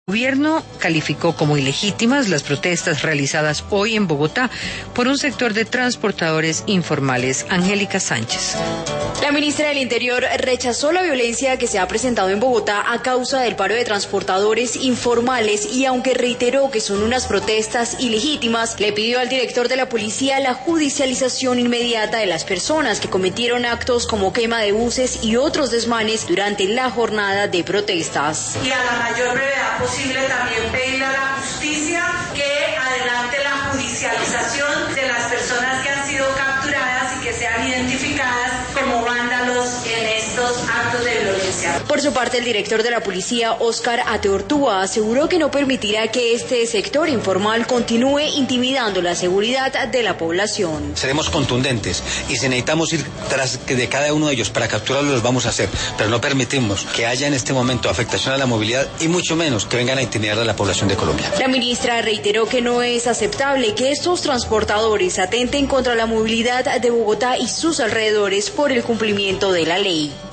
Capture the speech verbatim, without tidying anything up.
El gobierno calificó como ilegítimas las protestas realizadas hoy en Bogotá por un sector de transportadores informales. Angélica Sánchez. La ministra del Interior rechazó la violencia que se ha presentado en Bogotá a causa del paro de transportadores informales y aunque reiteró que son unas protestas ilegítimas, le pidió al director de la policía la judicialización inmediata de las personas que cometieron actos como quema de buses y otros desmanes durante la jornada de protestas. Y a la mayor brevedad posible también pedir a la justicia que adelante la judicialización de las personas que han sido capturadas y que sean identificadas como vándalos en estos actos de violencia. Por su parte, el director de la policía, Óscar Ateortúa, aseguró que no permitirá que este sector informal continúe intimidando la seguridad de la población. Seremos contundentes y si necesitamos ir tras de cada uno de ellos para capturarlos, los vamos a hacer, pero no permitimos que haya en este momento afectación a la movilidad y mucho menos que vengan a intimidar a la población de Colombia. La ministra reiteró que no es aceptable que estos transportadores atenten contra la movilidad de Bogotá y sus alrededores por el cumplimiento de la ley.